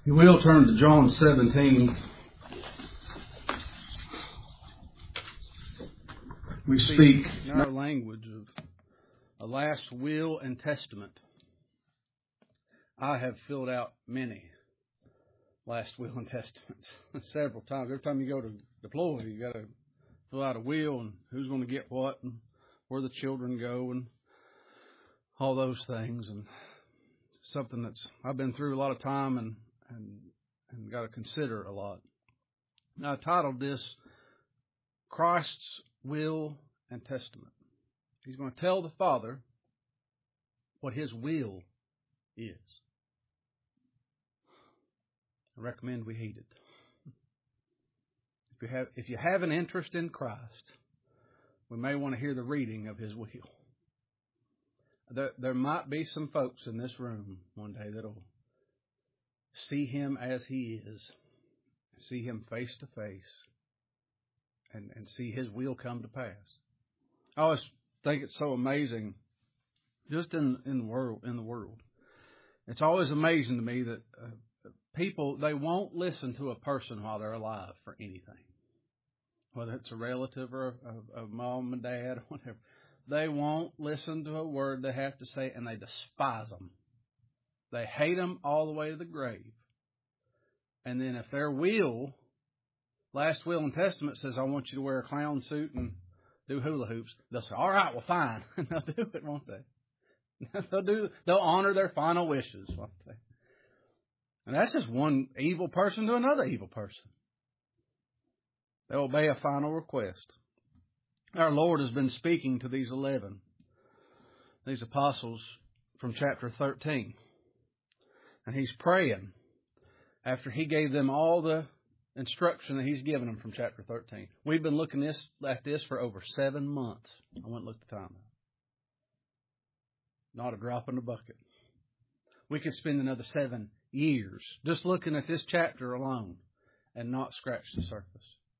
You will turn to John 17. We speak in our language of a last will and testament. I have filled out many last will and testaments several times. Every time you go to deploy, you got to fill out a will and who's going to get what and where the children go and all those things. And something that's I've been through a lot of time and got to consider a lot. Now, I titled this Christ's Will and Testament. He's going to tell the Father what His will is. I recommend we heed it. If you have an interest in Christ, we may want to hear the reading of His will. There might be some folks in this room one day that'll see Him as He is, see Him face to face, and see His will come to pass. I always think it's so amazing, just in the world. It's always amazing to me that people, they won't listen to a person while they're alive for anything. Whether it's a relative or a mom and dad or whatever. They won't listen to a word they have to say, and they despise them. They hate them all the way to the grave. And then if their last will and testament says, I want you to wear a clown suit and do hula hoops, they'll say, all right, well, fine. And they'll do it, won't they? They'll honor their final wishes, won't they? And that's just one evil person to another evil person. They'll obey a final request. Our Lord has been speaking to these apostles from chapter 13. And He's praying after He gave them all the instruction that He's given them from chapter 13. We've been looking at this for over 7 months. I went and looked at the time. Not a drop in the bucket. We could spend another 7 years just looking at this chapter alone and not scratch the surface.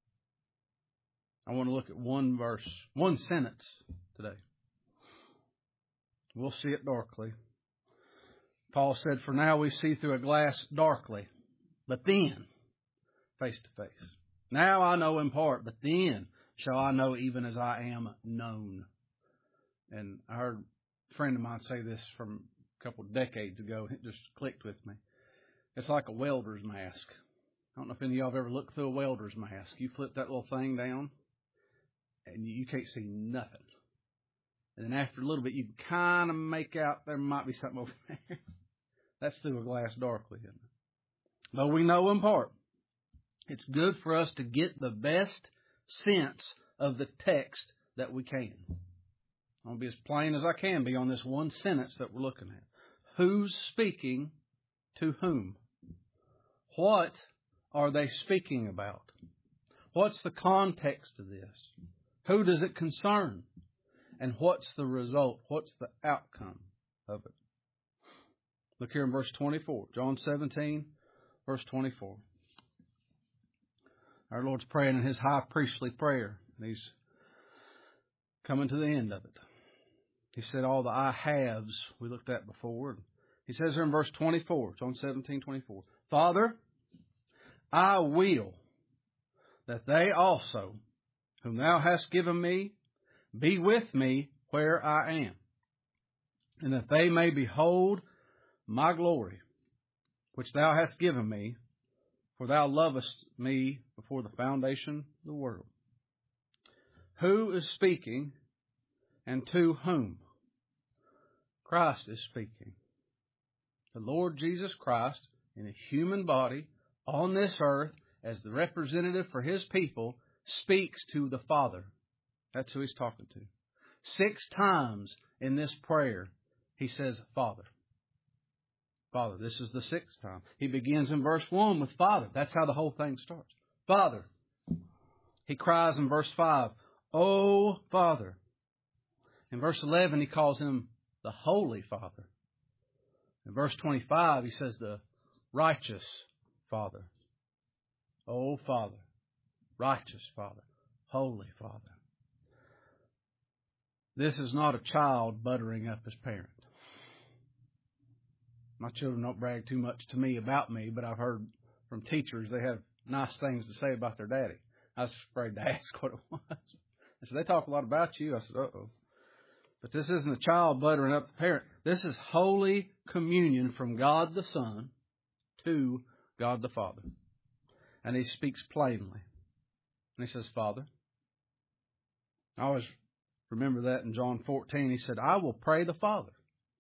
I want to look at one verse, one sentence today. We'll see it darkly. Paul said, for now we see through a glass darkly, but then face to face. Now I know in part, but then shall I know even as I am known. And I heard a friend of mine say this from a couple of decades ago. It just clicked with me. It's like a welder's mask. I don't know if any of y'all have ever looked through a welder's mask. You flip that little thing down, and you can't see nothing. And then after a little bit, you can kind of make out there might be something over there. That's through a glass darkly, isn't it? Though we know in part, it's good for us to get the best sense of the text that we can. I'm going to be as plain as I can be on this one sentence that we're looking at. Who's speaking to whom? What are they speaking about? What's the context of this? Who does it concern? And what's the result? What's the outcome of it? Look here in verse 24. John 17, verse 24. Our Lord's praying in His high priestly prayer. And He's coming to the end of it. He said all the I haves we looked at before. He says here in verse 24, John 17, 24. Father, I will that they also, whom Thou hast given me, be with me where I am, and that they may behold my glory, which Thou hast given me, for Thou lovest me before the foundation of the world. Who is speaking and to whom? Christ is speaking. The Lord Jesus Christ, in a human body, on this earth, as the representative for His people, speaks to the Father. That's who He's talking to. 6 times in this prayer, He says, Father. Father, this is the 6th time. He begins in verse 1 with Father. That's how the whole thing starts. Father. He cries in verse 5, O Father. In verse 11, He calls Him the Holy Father. In verse 25, He says the righteous Father. O Father, righteous Father, Holy Father. This is not a child buttering up his parent. My children don't brag too much to me about me, but I've heard from teachers they have nice things to say about their daddy. I was afraid to ask what it was. I said, they talk a lot about you. I said, uh-oh. But this isn't a child buttering up the parent. This is Holy Communion from God the Son to God the Father. And He speaks plainly. And He says, Father. I always remember that in John 14. He said, I will pray the Father,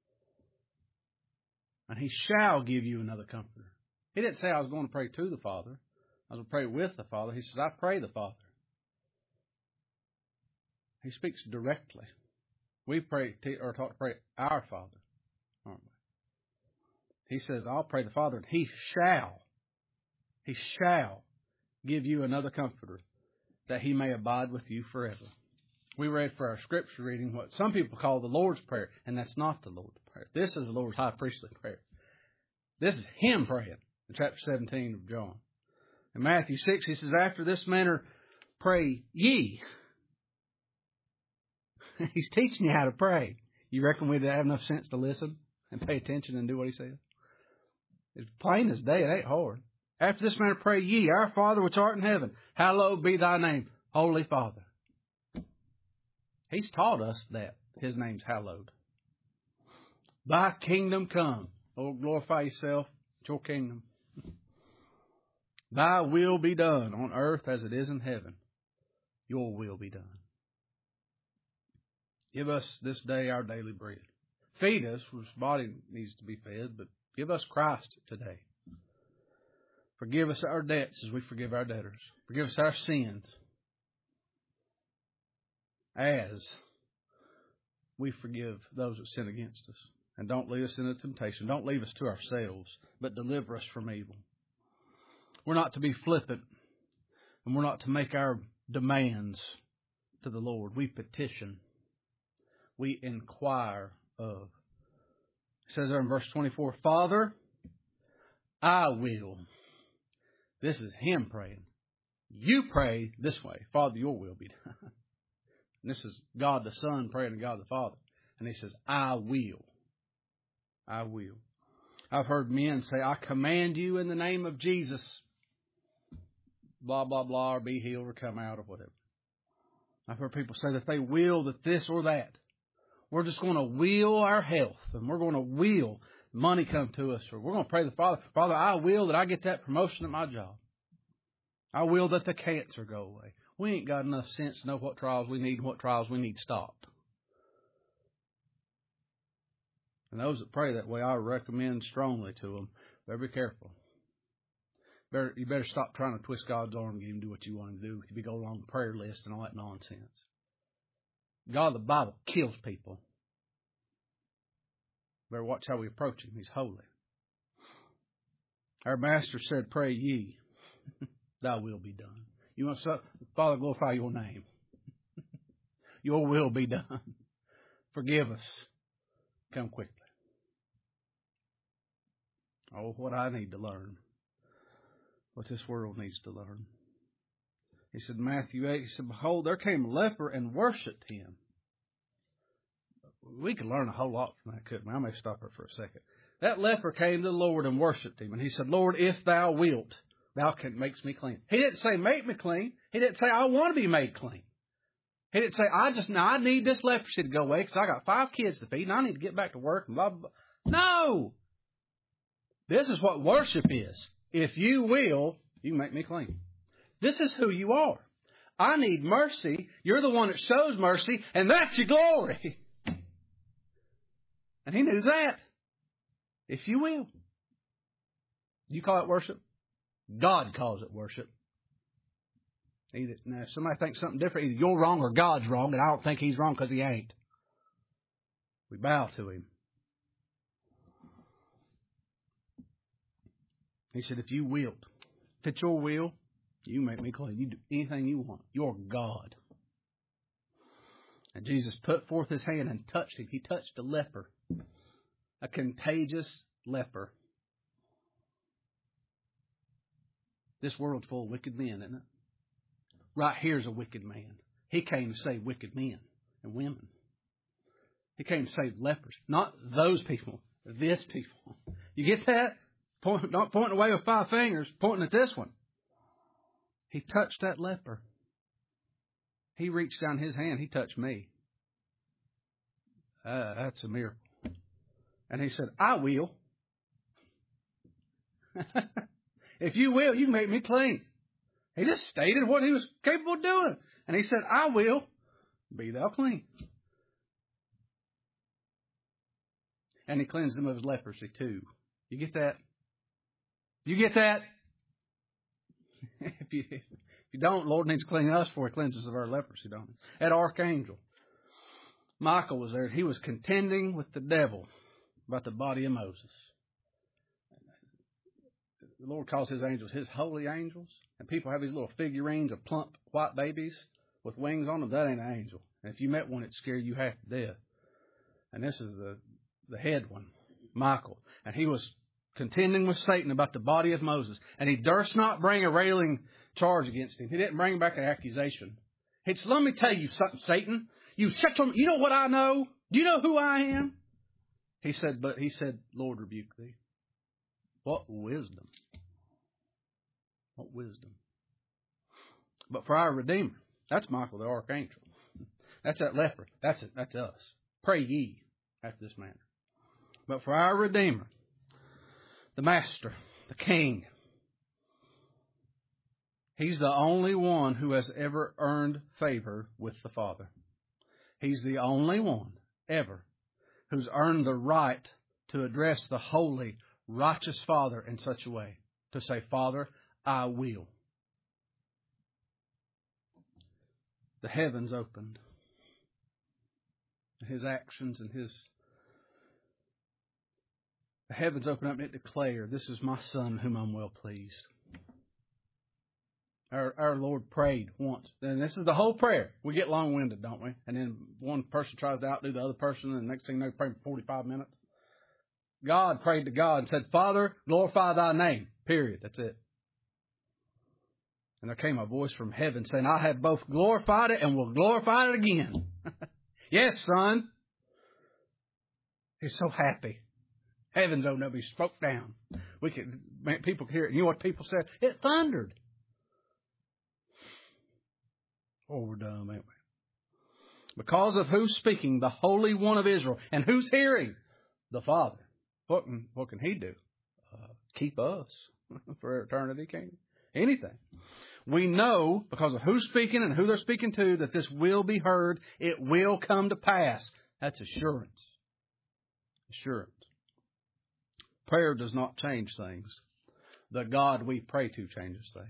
and He shall give you another Comforter. He didn't say I was going to pray to the Father. I was going to pray with the Father. He says, I pray the Father. He speaks directly. We pray or talk to pray our Father, aren't we? He says, I'll pray the Father, and He shall give you another Comforter, that He may abide with you forever. We read for our scripture reading what some people call the Lord's Prayer, and that's not the Lord's Prayer. This is the Lord's high priestly prayer. This is Him praying in chapter 17 of John. In Matthew 6, He says, after this manner pray ye. He's teaching you how to pray. You reckon we'd have enough sense to listen and pay attention and do what He says? It's plain as day. It ain't hard. After this manner pray ye, our Father which art in heaven, hallowed be thy name, Holy Father. He's taught us that His name's hallowed. Thy kingdom come. Oh, glorify yourself at your kingdom. Thy will be done on earth as it is in heaven. Your will be done. Give us this day our daily bread. Feed us, whose body needs to be fed, but give us Christ today. Forgive us our debts as we forgive our debtors. Forgive us our sins as we forgive those that sin against us. And don't lead us into temptation. Don't leave us to ourselves, but deliver us from evil. We're not to be flippant, and we're not to make our demands to the Lord. We petition. We inquire of. It says there in verse 24, Father, I will. This is Him praying. You pray this way. Father, your will be done. And this is God the Son praying to God the Father. And He says, I will. I will. I've heard men say, I command you in the name of Jesus, blah, blah, blah, or be healed or come out or whatever. I've heard people say that they will that this or that. We're just going to will our health, and we're going to will money come to us, or we're going to pray to the Father, Father, I will that I get that promotion at my job. I will that the cancer go away. We ain't got enough sense to know what trials we need and what trials we need stopped. And those that pray that way, I recommend strongly to them, better be careful. You better stop trying to twist God's arm and get Him to do what you want Him to do. If you go along the prayer list and all that nonsense. God, the Bible, kills people. Better watch how we approach Him. He's holy. Our Master said, pray ye, thy will be done. You want to, Father, glorify your name. Your will be done. Forgive us. Come quickly. Oh, what I need to learn. What this world needs to learn. He said, Matthew 8, He said, behold, there came a leper and worshipped Him. We could learn a whole lot from that, couldn't we? I may stop here for a second. That leper came to the Lord and worshipped Him. And he said, Lord, if thou wilt, thou makes me clean. He didn't say, make me clean. He didn't say, I want to be made clean. He didn't say, I need this leprosy to go away because I got 5 kids to feed and I need to get back to work and blah, blah, blah. No! This is what worship is. If you will, you make me clean. This is who you are. I need mercy. You're the one that shows mercy, and that's your glory. And He knew that. If you will. You call it worship? God calls it worship. Now, if somebody thinks something different, either you're wrong or God's wrong, and I don't think He's wrong because He ain't. We bow to Him. He said, if you wilt, if it's your will, you make me clean. You do anything you want. You're God. And Jesus put forth His hand and touched him. He touched a leper, a contagious leper. This world's full of wicked men, isn't it? Right here's a wicked man. He came to save wicked men and women. He came to save lepers. Not those people, this people. You get that? Not pointing away with 5 fingers, pointing at this one. He touched that leper. He reached down his hand. He touched me. That's a miracle. And he said, I will. If you will, you can make me clean. He just stated what he was capable of doing. And he said, I will. Be thou clean. And he cleansed him of his leprosy too. You get that? You get that? If you don't, Lord needs to clean us before he cleanses of our leprosy, don't he? That archangel, Michael was there. He was contending with the devil about the body of Moses. The Lord calls his angels his holy angels. And people have these little figurines of plump white babies with wings on them. That ain't an angel. And if you met one, it'd scare you half to death. And this is the head one, Michael. And he was contending with Satan about the body of Moses. And he durst not bring a railing charge against him. He didn't bring back an accusation. He said, let me tell you something, Satan. You know what I know? Do you know who I am? He said, Lord, rebuke thee. What wisdom. What wisdom. But for our Redeemer, that's Michael the Archangel. That's that leper. That's it. That's us. Pray ye after this manner. But for our Redeemer, the Master, the King, He's the only one who has ever earned favor with the Father. He's the only one ever who's earned the right to address the holy, righteous Father in such a way. To say, Father, I will. The heavens opened. His actions and the heavens opened up and it declared, this is my Son whom I'm well pleased. Our Lord prayed once. And this is the whole prayer. We get long-winded, don't we? And then one person tries to outdo the other person, and the next thing you know, pray for 45 minutes. God prayed to God and said, Father, glorify thy name. Period. That's it. And there came a voice from heaven saying, I have both glorified it and will glorify it again. Yes, Son. He's so happy. Heavens opened up. He spoke down. People could hear it. You know what people said? It thundered. Oh, we're done, ain't we? Because of who's speaking? The Holy One of Israel. And who's hearing? The Father. What can He do? Keep us for eternity, can't He? Anything. We know, because of who's speaking and who they're speaking to, that this will be heard. It will come to pass. That's assurance. Assurance. Prayer does not change things. The God we pray to changes things.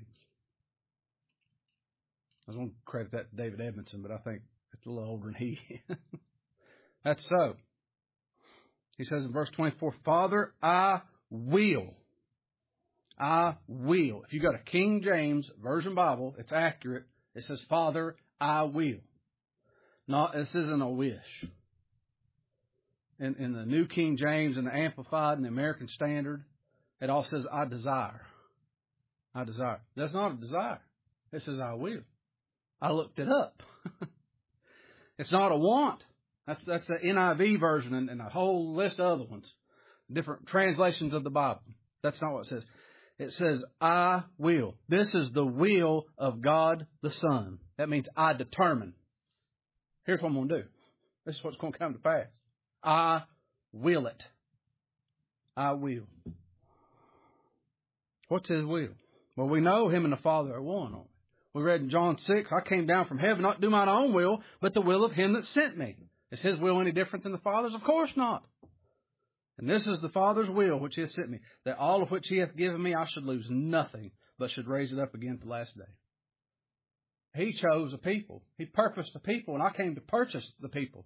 I was going to credit that to David Edmondson, but I think it's a little older than he. That's so. He says in verse 24, Father, I will. I will. If you got a King James Version Bible, it's accurate. It says, Father, I will. This isn't a wish. In the New King James and the Amplified and the American Standard, it all says, I desire. I desire. That's not a desire. It says, I will. I looked it up. It's not a want. That's the NIV version and a whole list of other ones. Different translations of the Bible. That's not what it says. It says, I will. This is the will of God the Son. That means I determine. Here's what I'm going to do. This is what's going to come to pass. I will it. I will. What's His will? Well, we know Him and the Father are one, aren't we? We read in John 6, I came down from heaven not to do mine own will, but the will of Him that sent me. Is His will any different than the Father's? Of course not. And this is the Father's will which He has sent me, that all of which He hath given me I should lose nothing, but should raise it up again at the last day. He chose a people. He purposed a people, and I came to purchase the people.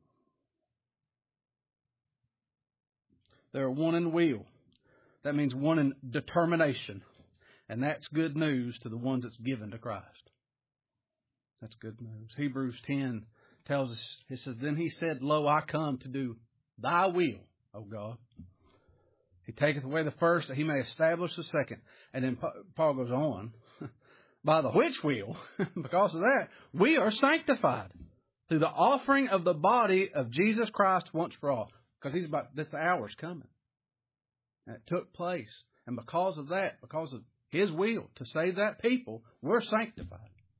They're one in will. That means one in determination. And that's good news to the ones that's given to Christ. That's good news. Hebrews 10 tells us, it says, Then He said, Lo, I come to do thy will, O God. He taketh away the first, that He may establish the second. And then Paul goes on, by the which will, because of that, we are sanctified through the offering of the body of Jesus Christ once for all. Because the hour's coming. And it took place. And because of that, because of His will to save that people, we're sanctified.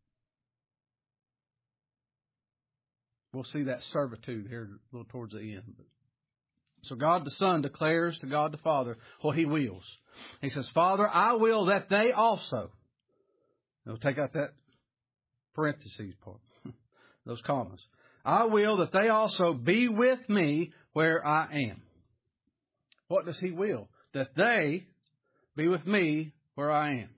We'll see that servitude here a little towards the end. So God the Son declares to God the Father what He wills. He says, Father, I will that they also. We'll take out that parentheses part, those commas. I will that they also be with me where I am. What does He will? That they be with me where I am.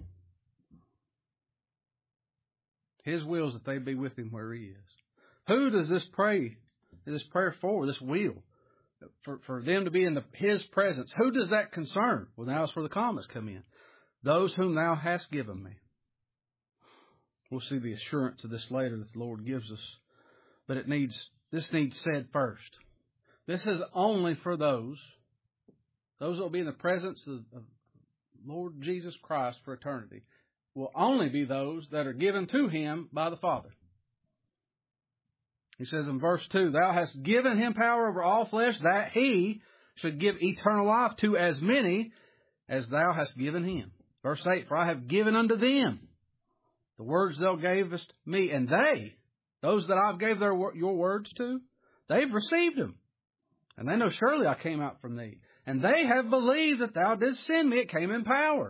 His will is that they be with Him where He is. Who does this prayer for, this will? For them to be in His presence. Who does that concern? Well, now that's where the commas come in. Those whom Thou hast given me. We'll see the assurance of this later that the Lord gives us. But this needs said first. This is only for those that will be in the presence of Lord Jesus Christ for eternity. Will only be those that are given to Him by the Father. He says in verse 2, Thou hast given Him power over all flesh, that He should give eternal life to as many as Thou hast given Him. Verse 8, For I have given unto them the words Thou gavest me, and they, those that I've gave your words to, they've received them. And they know surely I came out from Thee. And they have believed that Thou didst send me. It came in power.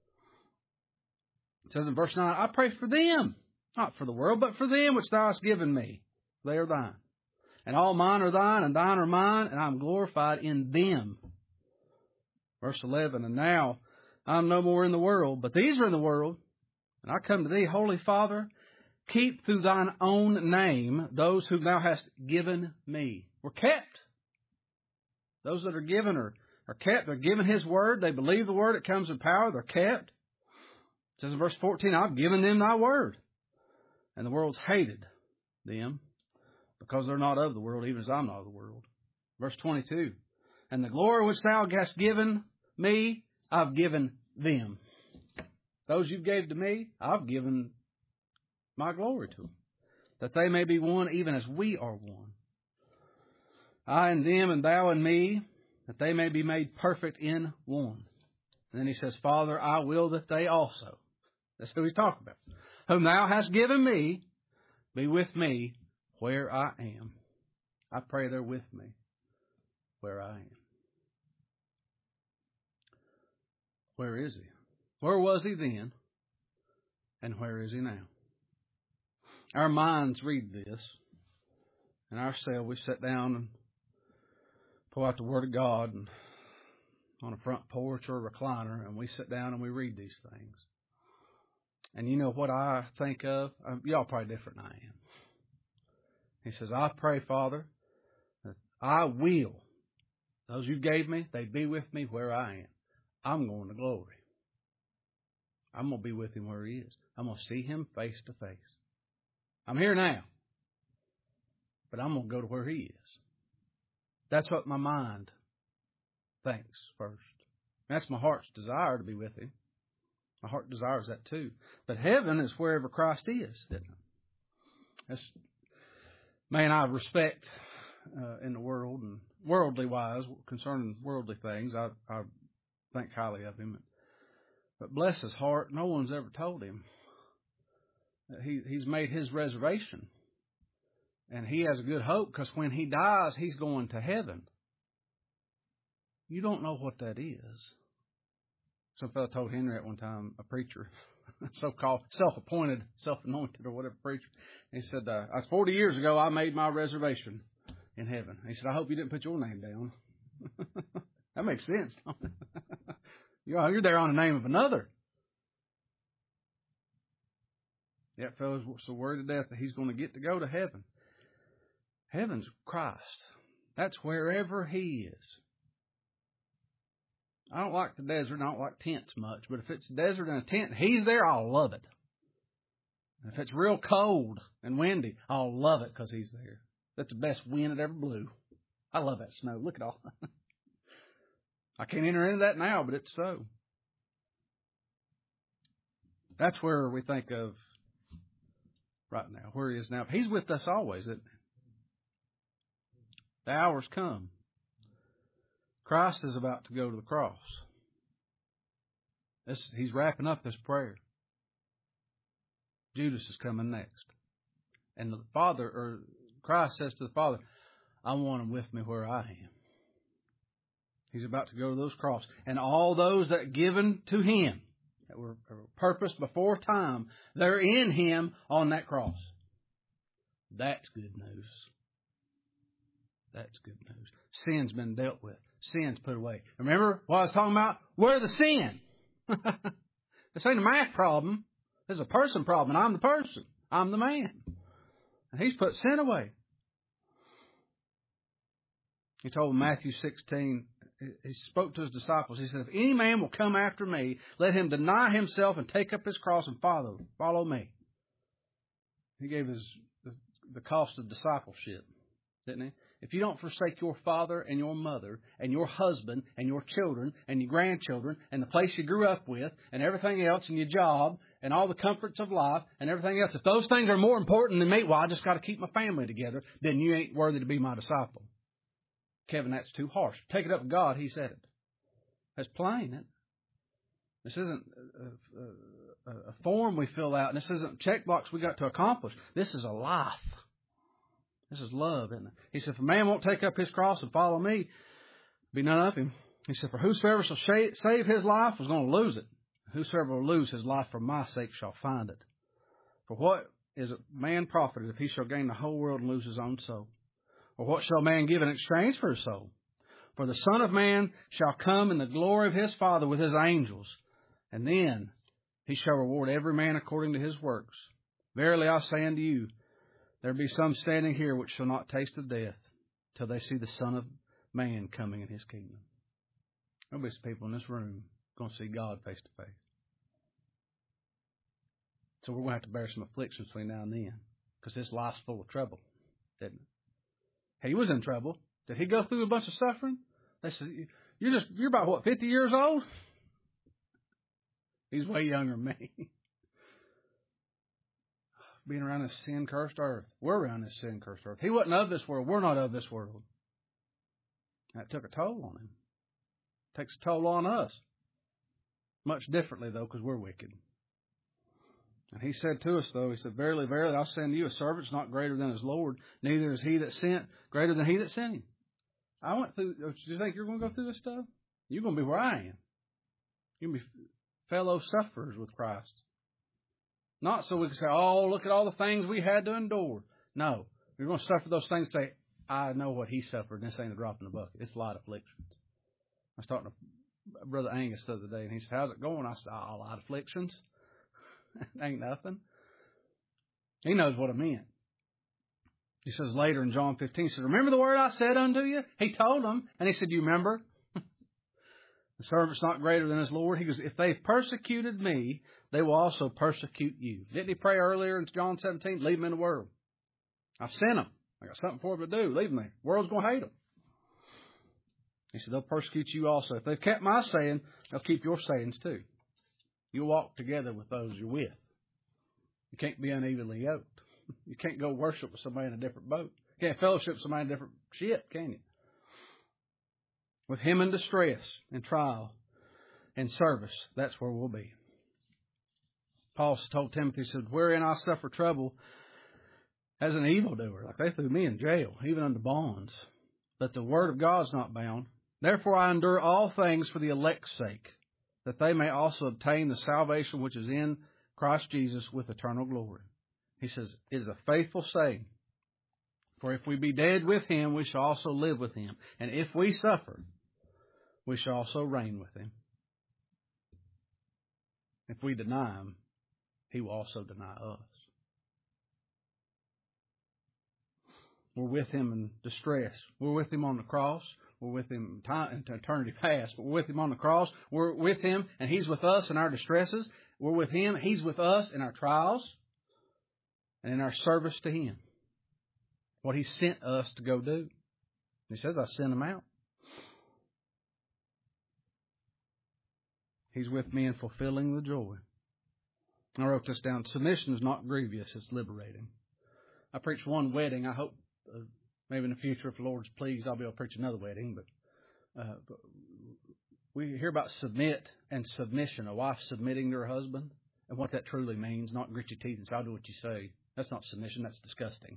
It says in verse 9, I pray for them, not for the world, but for them which Thou hast given me. They are Thine. And all mine are Thine, and Thine are mine, and I am glorified in them. Verse 11, And now I am no more in the world, but these are in the world. And I come to Thee, Holy Father, keep through Thine own name those whom Thou hast given me. We're kept. Those that are given are kept. They're given His word. They believe the word. It comes in power. They're kept. It says in verse 14, I've given them Thy word. And the world's hated them because they're not of the world, even as I'm not of the world. Verse 22, And the glory which Thou hast given me, I've given them. Those You gave to me, I've given my glory to them, that they may be one even as we are one. I and them, and Thou and me, that they may be made perfect in one. And then He says, Father, I will that they also, that's who He's talking about, whom Thou hast given me, be with me where I am. I pray they're with me where I am. Where is He? Where was He then? And where is He now? Our minds read this. In our cell, we sit down and pull out the Word of God and on a front porch or a recliner, and we sit down and we read these things. And you know what I think of? Y'all probably different than I am. He says, I pray, Father, that I will. Those You gave me, they be with me where I am. I'm going to glory. I'm going to be with Him where He is. I'm going to see Him face to face. I'm here now, but I'm going to go to where He is. That's what my mind thinks first. That's my heart's desire, to be with Him. My heart desires that too. But heaven is wherever Christ is, isn't it? Man, I respect in the world and worldly wise, concerning worldly things, I think highly of Him. But bless his heart, no one's ever told him that he's made his reservation. And he has a good hope, because when he dies, he's going to heaven. You don't know what that is. Some fellow told Henry at one time, a preacher, so-called self-appointed, self-anointed or whatever preacher. He said, 40 years ago, I made my reservation in heaven. He said, I hope you didn't put your name down. That makes sense. You're there on the name of another. That fellow's so worried to death that he's going to get to go to heaven. Heaven's Christ. That's wherever He is. I don't like the desert. I don't like tents much. But if it's a desert and a tent, He's there, I'll love it. And if it's real cold and windy, I'll love it because He's there. That's the best wind that ever blew. I love that snow. Look at all. I can't enter into that now, but it's so. That's where we think of right now, where He is now. He's with us always, isn't He? The hour's come. Christ is about to go to the cross. He's wrapping up this prayer. Judas is coming next. And the Father, or Christ says to the Father, I want him with me where I am. He's about to go to those crosses. And all those that are given to him, that were purposed before time, they're in him on that cross. That's good news. That's good news. Sin's been dealt with. Sin's put away. Remember what I was talking about? We're the sin. This ain't a math problem. It's a person problem. And I'm the person. I'm the man. And he's put sin away. He told Matthew 16, he spoke to his disciples. He said, if any man will come after me, let him deny himself and take up his cross and follow me. He gave the cost of discipleship, didn't he? If you don't forsake your father and your mother and your husband and your children and your grandchildren and the place you grew up with and everything else and your job and all the comforts of life and everything else, if those things are more important than me, well, I just got to keep my family together, then you ain't worthy to be my disciple. Kevin, that's too harsh. Take it up with God, he said it. That's plain. This isn't a form we fill out, and this isn't a checkbox we got to accomplish. This is a life. This is love, isn't it? He said, if a man won't take up his cross and follow me, be none of him. He said, for whosoever shall save his life is going to lose it. Whosoever will lose his life for my sake shall find it. For what is a man profited if he shall gain the whole world and lose his own soul? Or what shall a man give in exchange for his soul? For the Son of Man shall come in the glory of his Father with his angels, and then he shall reward every man according to his works. Verily I say unto you, there be some standing here which shall not taste of death till they see the Son of Man coming in his kingdom. There'll be some people in this room going to see God face to face. So we're going to have to bear some afflictions between now and then, because this life's full of trouble, isn't it? He was in trouble. Did he go through a bunch of suffering? They said, you're about, what, 50 years old? He's way younger than me. Being around this sin-cursed earth. We're around this sin-cursed earth. He wasn't of this world. We're not of this world. That took a toll on him. It takes a toll on us. Much differently, though, because we're wicked. And he said to us, though, he said, verily, verily, I'll send you a servant not greater than his Lord, neither is he that sent greater than he that sent him. I went through, do you think you're going to go through this stuff? You're going to be where I am. You're going to be fellow sufferers with Christ. Not so we can say, oh, look at all the things we had to endure. No, you're going to suffer those things and say, I know what he suffered, and this ain't a drop in the bucket. It's light afflictions. I was talking to Brother Angus the other day, and he said, how's it going? I said, light afflictions. Ain't nothing. He knows what I meant. He says later in John 15, he said, remember the word I said unto you? He told them, and he said, do you remember? The servant's not greater than his Lord. He goes, if they've persecuted me, they will also persecute you. Didn't he pray earlier in John 17? Leave them in the world. I've sent them. I got something for them to do. Leave them there. The world's going to hate them. He said, they'll persecute you also. If they've kept my saying, they'll keep your sayings too. You'll walk together with those you're with. You can't be unevenly yoked. You can't go worship with somebody in a different boat. You can't fellowship with somebody in a different ship, can you? With him in distress and trial and service, that's where we'll be. Paul told Timothy, he said, wherein I suffer trouble as an evildoer. Like they threw me in jail, even under bonds. But the word of God is not bound. Therefore I endure all things for the elect's sake, that they may also obtain the salvation which is in Christ Jesus with eternal glory. He says, it is a faithful saying. For if we be dead with him, we shall also live with him. And if we suffer, we shall also reign with him. If we deny him, he will also deny us. We're with him in distress. We're with him on the cross. We're with him in eternity past, but we're with him on the cross. We're with him, and he's with us in our distresses. We're with him. He's with us in our trials and in our service to him. What he sent us to go do. He says, I sent him out. He's with me in fulfilling the joy. I wrote this down. Submission is not grievous. It's liberating. I preached one wedding. I hope maybe in the future, if the Lord's pleased, I'll be able to preach another wedding. But We hear about submit and submission, a wife submitting to her husband, and what that truly means, not grit your teeth and say, I'll do what you say. That's not submission, that's disgusting.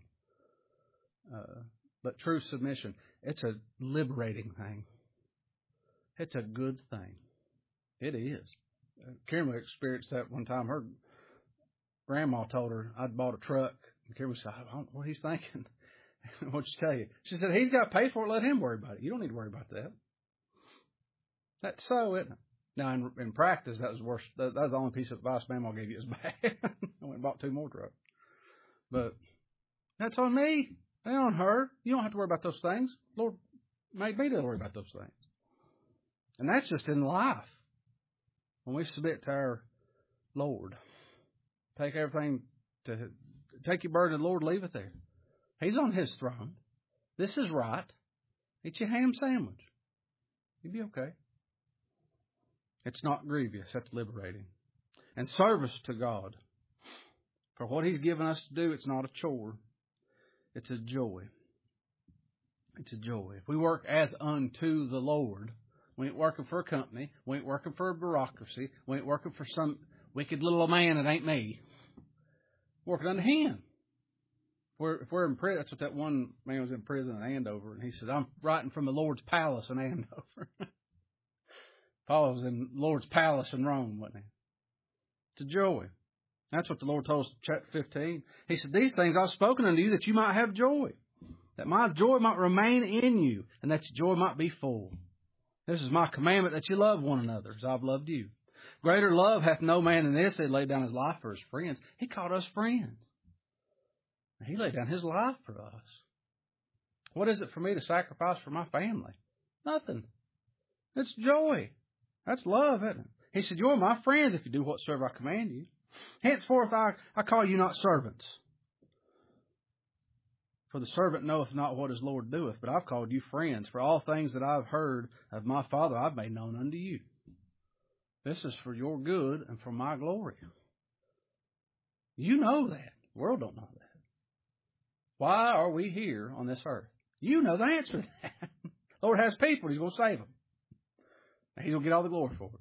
But true submission, it's a liberating thing. It's a good thing. It is. Karen experienced that one time. Her grandma told her I'd bought a truck. And Karen said, I don't know what he's thinking. What'd she tell you? She said, he's got to pay for it. Let him worry about it. You don't need to worry about that. That's so, isn't it? Now, in practice, that was worse. That was the only piece of advice Mama gave you is bad. I went and bought 2 more trucks. But that's on me. They're on her. You don't have to worry about those things. Lord made me to worry about those things. And that's just in life. When we submit to our Lord, take your burden to the Lord, leave it there. He's on His throne. This is right. Eat your ham sandwich. You'll be okay. It's not grievous. That's liberating. And service to God. For what He's given us to do, it's not a chore. It's a joy. It's a joy. If we work as unto the Lord, we ain't working for a company. We ain't working for a bureaucracy. We ain't working for some wicked little man that ain't me. We're working unto Him. If we're in prison, that's what that one man was in prison in Andover, and he said, I'm writing from the Lord's palace in Andover. Paul was in the Lord's palace in Rome, wasn't he? It's a joy. That's what the Lord told us in chapter 15. He said, these things I've spoken unto you that you might have joy, that my joy might remain in you, and that your joy might be full. This is my commandment, that you love one another as I've loved you. Greater love hath no man than this, that he laid down his life for his friends. He called us friends. He laid down His life for us. What is it for me to sacrifice for my family? Nothing. It's joy. That's love, isn't it? He said, you're my friends if you do whatsoever I command you. Henceforth I call you not servants. For the servant knoweth not what his Lord doeth, but I've called you friends. For all things that I've heard of my Father I've made known unto you. This is for your good and for my glory. You know that. The world don't know that. Why are we here on this earth? You know the answer to that. The Lord has people. He's going to save them. And He's going to get all the glory for it.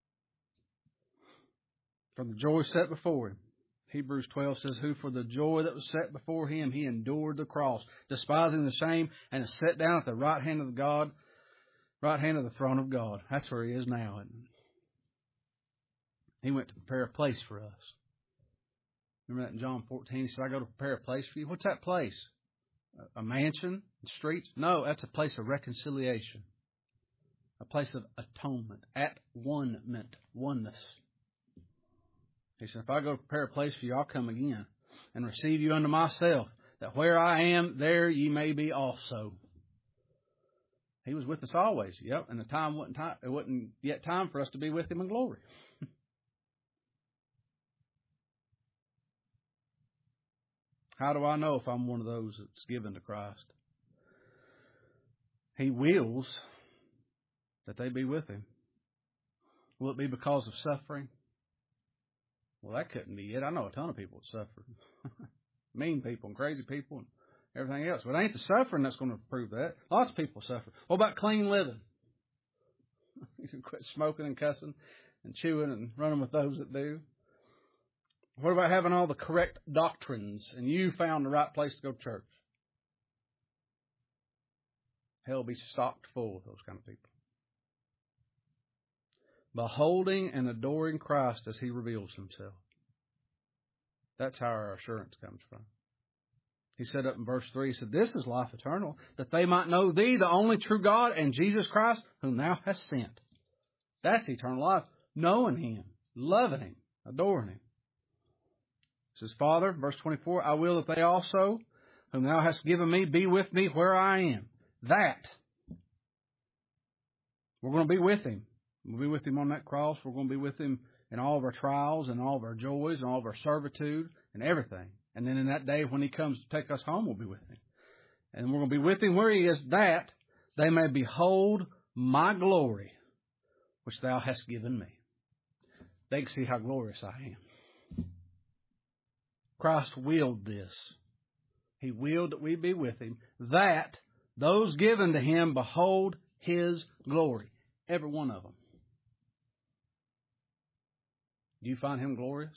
From the joy set before Him. Hebrews 12 says, who for the joy that was set before Him, He endured the cross, despising the shame, and is set down at the right hand of God, right hand of the throne of God. That's where He is now, isn't it? He went to prepare a place for us. Remember that in John 14? He said, I go to prepare a place for you. What's that place? A mansion? Streets? No, that's a place of reconciliation. A place of atonement. At one-ment. Oneness. He said, if I go to prepare a place for you, I'll come again and receive you unto myself, that where I am, there ye may be also. He was with us always. Yep, and it wasn't yet time for us to be with Him in glory. How do I know if I'm one of those that's given to Christ? He wills that they be with Him. Will it be because of suffering? Well, that couldn't be it. I know a ton of people that suffer. Mean people and crazy people and everything else. But it ain't the suffering that's going to prove that. Lots of people suffer. What about clean living? You can quit smoking and cussing and chewing and running with those that do. What about having all the correct doctrines and you found the right place to go to church? Hell will be stocked full of those kind of people. Beholding and adoring Christ as He reveals Himself. That's how our assurance comes from. He said up in verse 3, He said, this is life eternal, that they might know Thee, the only true God, and Jesus Christ, whom Thou hast sent. That's eternal life. Knowing Him, loving Him, adoring Him. He says, Father, verse 24, I will that they also, whom Thou hast given me, be with me where I am. That. We're going to be with Him. We'll be with Him on that cross. We're going to be with Him in all of our trials and all of our joys and all of our servitude and everything. And then in that day when He comes to take us home, we'll be with Him. And we're going to be with Him where He is, that they may behold my glory, which Thou hast given me. They can see how glorious I am. Christ willed this. He willed that we be with Him, that those given to Him behold His glory. Every one of them. Do you find Him glorious?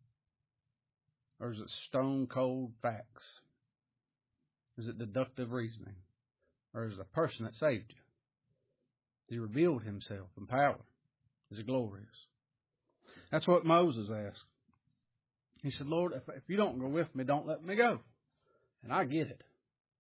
Or is it stone cold facts? Is it deductive reasoning? Or is it a person that saved you? He revealed Himself in power. Is it glorious? That's what Moses asked. He said, Lord, if you don't go with me, don't let me go. And I get it.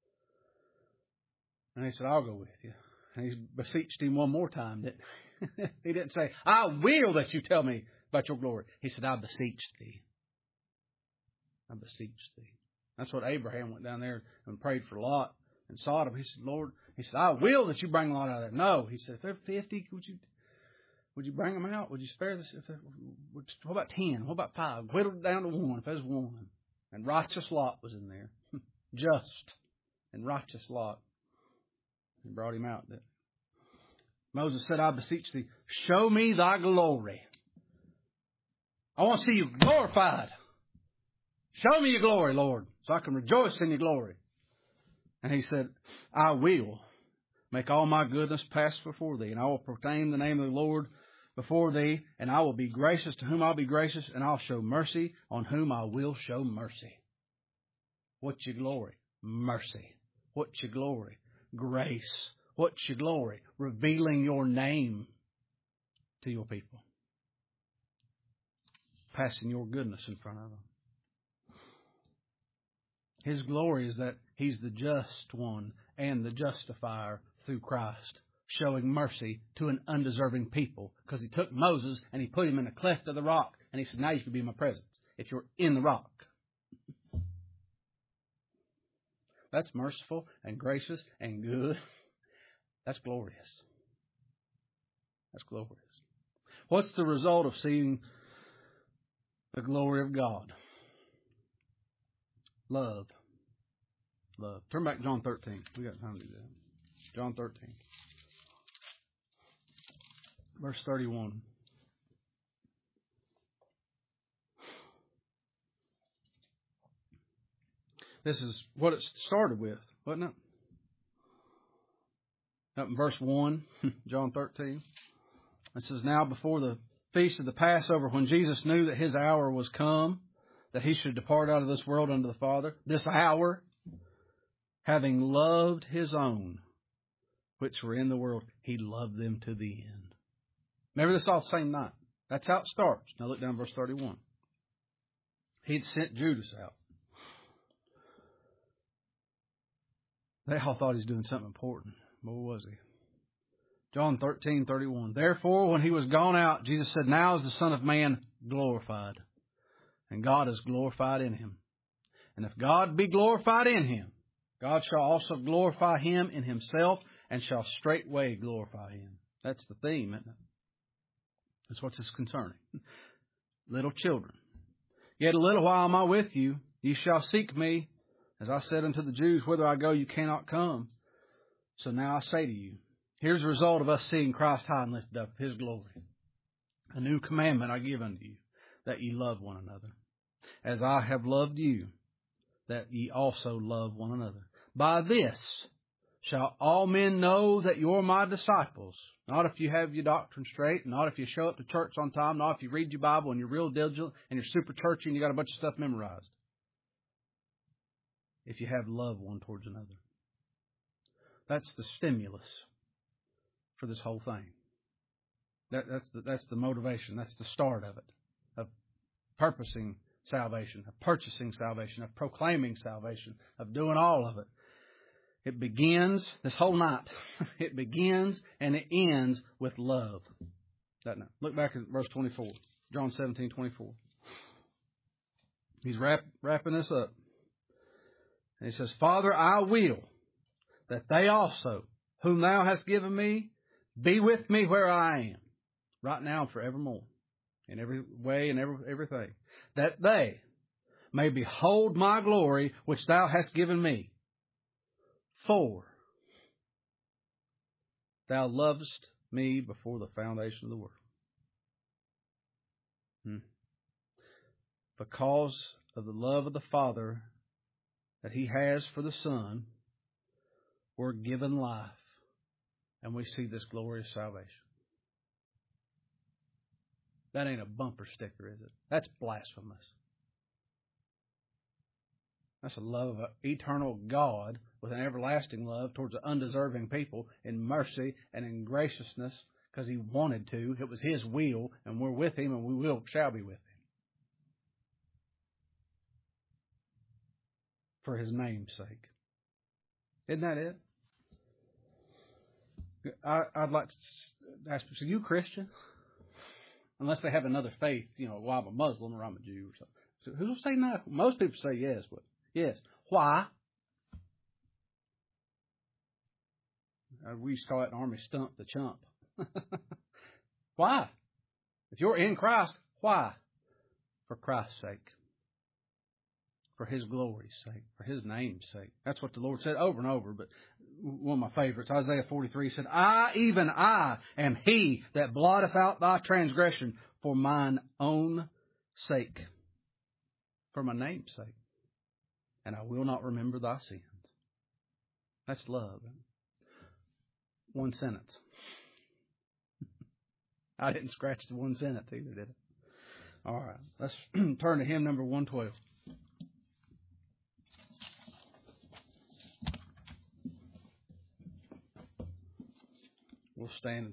And he said, I'll go with you. And he beseeched Him one more time. He didn't say, I will that you tell me about your glory. He said, I beseech thee. I beseech thee. That's what Abraham went down there and prayed for Lot and Sodom. He said, Lord, he said, I will that you bring Lot out of there. No. He said, if they're 50, would you bring them out? Would you spare this? What about 10? What about 5? Whittle it down to 1 if there's 1. And righteous Lot was in there. Just and righteous Lot. He brought him out. Moses said, I beseech thee, show me thy glory. I want to see you glorified. Show me your glory, Lord, so I can rejoice in your glory. And he said, I will make all my goodness pass before thee, and I will proclaim the name of the Lord before thee, and I will be gracious to whom I'll be gracious, and I'll show mercy on whom I will show mercy. What's your glory? Mercy. What's your glory? Grace. What's your glory? Revealing your name to your people. Passing your goodness in front of them. His glory is that He's the just one and the justifier through Christ, showing mercy to an undeserving people, because He took Moses and He put him in a cleft of the rock, and He said, now you can be in my presence if you're in the rock. That's merciful and gracious and good. That's glorious. That's glorious. What's the result of seeing the glory of God? Love. Love. Turn back to John 13. We got time to do that. John 13. Verse 31. This is what it started with, wasn't it? Up in verse 1, John 13. It says, now before the feast of the Passover, when Jesus knew that His hour was come, that He should depart out of this world unto the Father, this hour, having loved His own, which were in the world, He loved them to the end. Remember this all the same night. That's how it starts. Now look down verse 31. He'd sent Judas out. They all thought He was doing something important. But what was He? John 13:31. Therefore, when He was gone out, Jesus said, now is the Son of Man glorified, and God is glorified in Him. And if God be glorified in Him, God shall also glorify Him in Himself, and shall straightway glorify Him. That's the theme, isn't it? That's what's concerning. Little children. Yet a little while am I with you. Ye shall seek me. As I said unto the Jews, whither I go, you cannot come. So now I say to you, here's the result of us seeing Christ high and lifted up, His glory. A new commandment I give unto you, that ye love one another. As I have loved you, that ye also love one another. By this shall all men know that you're my disciples. Not if you have your doctrine straight, not if you show up to church on time, not if you read your Bible and you're real diligent and you're super churchy and you got a bunch of stuff memorized. If you have love one towards another. That's the stimulus for this whole thing. That's the motivation. That's the start of it. Of purposing salvation, of purchasing salvation, of proclaiming salvation, of doing all of it. It begins, this whole night, it begins and it ends with love. Look back at verse 24, John 17:24. He's wrapping this up. And He says, Father, I will that they also, whom Thou hast given me, be with me where I am, right now and forevermore, in every way and everything, that they may behold my glory which Thou hast given me. For Thou lovest me before the foundation of the world. Because of the love of the Father that He has for the Son, we're given life. and we see this glorious salvation. That ain't a bumper sticker, is it? That's blasphemous. That's a love of an eternal God with an everlasting love towards an undeserving people in mercy and in graciousness because He wanted to. It was His will, and we're with Him, and we shall be with Him. For His name's sake. Isn't that it? I'd like to ask, so you Christian? Unless they have another faith, well, I'm a Muslim or I'm a Jew or something. So who'll say no? Most people say yes, but yes. Why? We used to call it in the Army, stump the chump. Why? If you're in Christ, why? For Christ's sake. For His glory's sake. For His name's sake. That's what the Lord said over and over, but one of my favorites, Isaiah 43, said, even I, am He that blotteth out thy transgression for mine own sake. For my name's sake. And I will not remember thy sins. That's love. One sentence. I didn't scratch the one sentence either, did I? All right. Let's turn to hymn number 112. We'll stand.